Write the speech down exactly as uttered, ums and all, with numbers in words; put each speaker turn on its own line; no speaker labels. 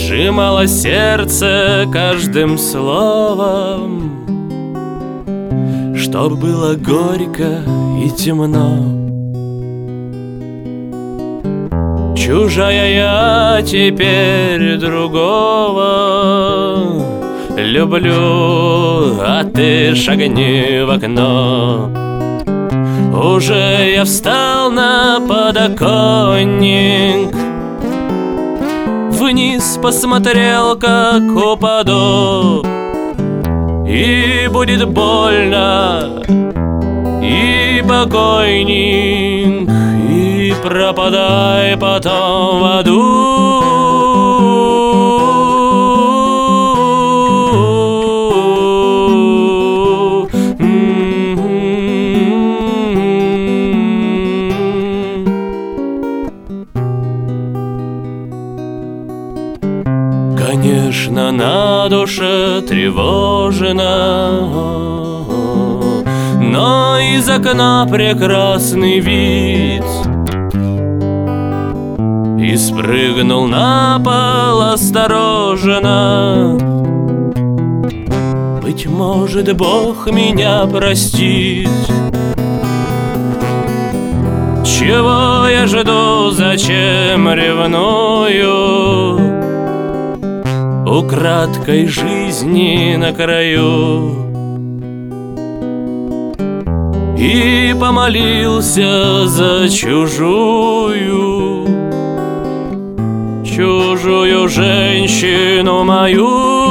сжимало сердце каждым словом, чтоб было горько и темно. Чужая я теперь другого люблю, а ты шагни в окно. Уже я встал на подоконник, вниз посмотрел, как упаду. И будет больно, и покойник, и пропадай потом в аду. Конечно, на душе тревожно, но из окна прекрасный вид. И спрыгнул на пол осторожно. Быть может, Бог меня простит. Чего я жду, зачем ревную? Украдкой жизни на краю. И помолился за чужую, чужую женщину мою.